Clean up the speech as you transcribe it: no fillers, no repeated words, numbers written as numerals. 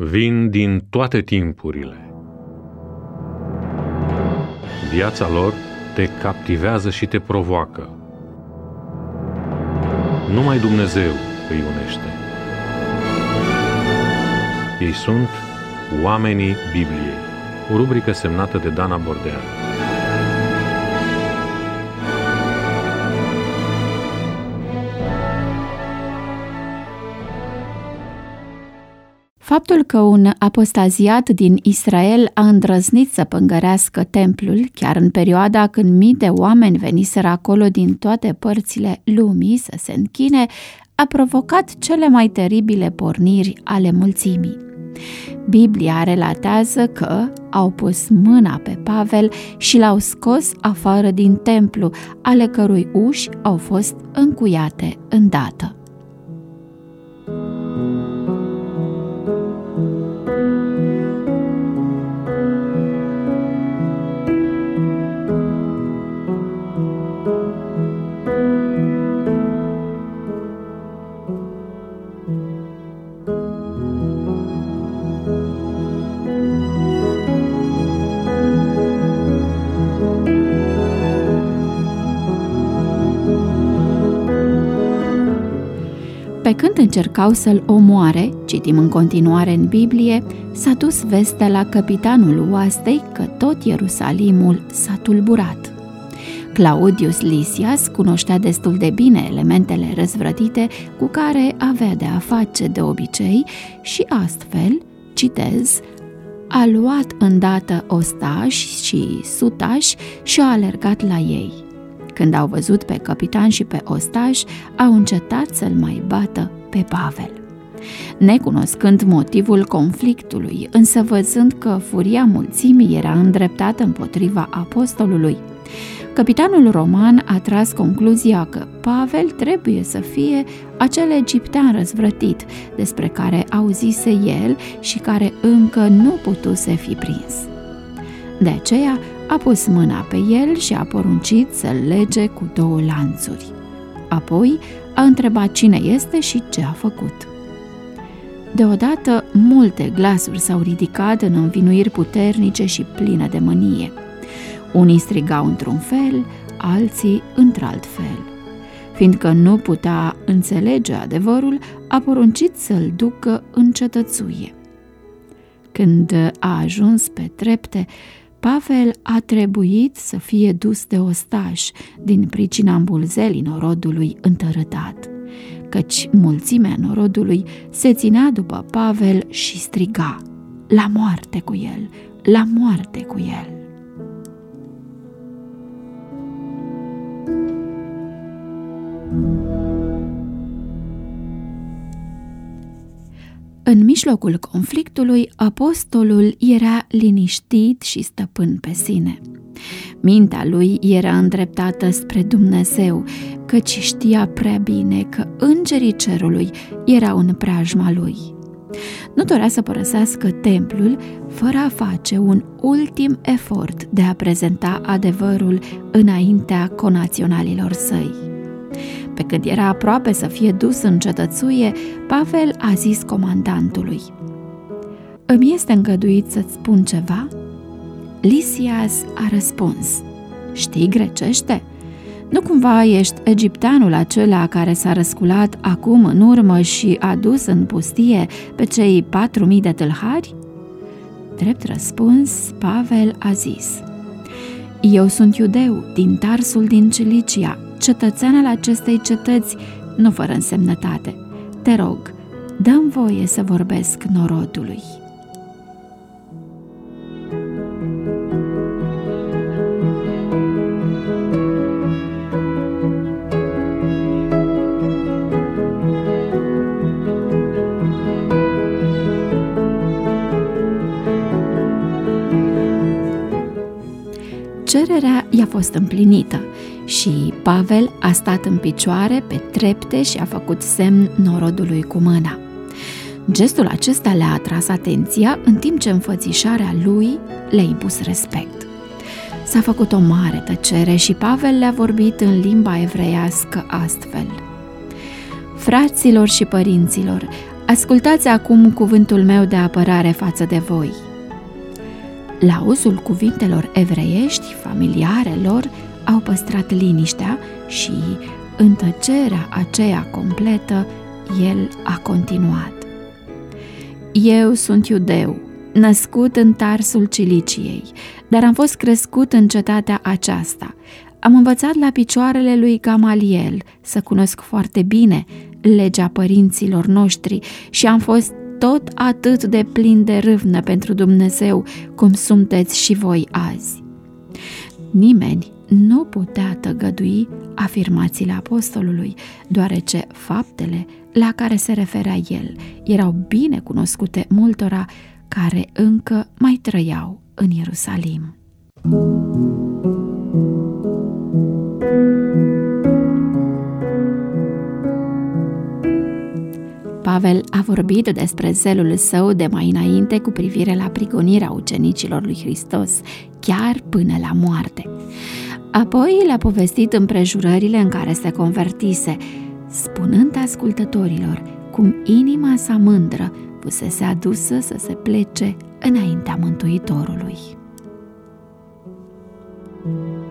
vin din toate timpurile. Viața lor te captivează și te provoacă. Numai Dumnezeu îi unește. Ei sunt Oamenii Bibliei, o rubrică semnată de Dana Bordean. Faptul că un apostaziat din Israel a îndrăznit să pângărească templul, chiar în perioada când mii de oameni veniseră acolo din toate părțile lumii să se închine, a provocat cele mai teribile porniri ale mulțimii. Biblia relatează că au pus mâna pe Pavel și l-au scos afară din templu, ale cărui uși au fost încuiate îndată. Pe când încercau să-l omoare, citim în continuare în Biblie, s-a dus vestea la căpitanul oastei că tot Ierusalimul s-a tulburat. Claudius Lisias cunoștea destul de bine elementele răzvrătite cu care avea de a face de obicei și astfel, citez, a luat îndată ostași și sutași și a alergat la ei. Când au văzut pe căpitan și pe ostași, au încetat să-l mai bată pe Pavel. Necunoscând motivul conflictului, însă văzând că furia mulțimii era îndreptată împotriva apostolului, căpitanul roman a tras concluzia că Pavel trebuie să fie acel egiptean răzvrătit despre care auzise el și care încă nu putuse fi prins. De aceea a pus mâna pe el și a poruncit să-l lege cu 2 lanțuri. Apoi a întrebat cine este și ce a făcut. Deodată multe glasuri s-au ridicat în învinuiri puternice și pline de mânie. Unii strigau într-un fel, alții într-alt fel. Fiindcă nu putea înțelege adevărul, a poruncit să-l ducă în cetățuie. Când a ajuns pe trepte, Pavel a trebuit să fie dus de ostași din pricina îmbulzelii norodului întărâtat, căci mulțimea norodului se ținea după Pavel și striga, la moarte cu el, la moarte cu el. În mijlocul conflictului, apostolul era liniștit și stăpân pe sine. Mintea lui era îndreptată spre Dumnezeu, căci știa prea bine că îngerii cerului erau în preajma lui. Nu dorea să părăsească templul fără a face un ultim efort de a prezenta adevărul înaintea conaționalilor săi. Pe când era aproape să fie dus în cetățuie, Pavel a zis comandantului: „Îmi este îngăduit să-ți spun ceva?” Lisias a răspuns: „Știi grecește? Nu cumva ești egipteanul acela care s-a răsculat acum în urmă și a dus în pustie pe cei 4.000 de tâlhari?” Drept răspuns, Pavel a zis: „Eu sunt iudeu, din Tarsul din Cilicia, cetățean al acestei cetăți, nu fără însemnătate. Te rog, dă-mi voie să vorbesc norodului.” Cererea i-a fost împlinită și Pavel a stat în picioare pe trepte și a făcut semn norodului cu mâna. Gestul acesta le-a atras atenția, în timp ce înfățișarea lui le-a impus respect. S-a făcut o mare tăcere și Pavel le-a vorbit în limba evreiască astfel: „Fraților și părinților, Ascultați acum cuvântul meu de apărare față de voi. La auzul cuvintelor evreiești, familiare lor au păstrat liniștea și, în tăcerea aceea completă, el a continuat. Eu sunt iudeu, născut în Tarsul Ciliciei, dar am fost crescut în cetatea aceasta. Am învățat la picioarele lui Gamaliel să cunosc foarte bine legea părinților noștri și am fost tot atât de plin de râvnă pentru Dumnezeu cum sunteți și voi azi. Nimeni nu putea tăgădui afirmațiile apostolului, deoarece faptele la care se referea el erau bine cunoscute multora care încă mai trăiau în Ierusalim. Pavel a vorbit despre zelul său de mai înainte cu privire la prigonirea ucenicilor lui Hristos, chiar până la moarte. Apoi le-a povestit împrejurările în care se convertise, spunând ascultătorilor cum inima sa mândră fusese adusă să se plece înaintea Mântuitorului.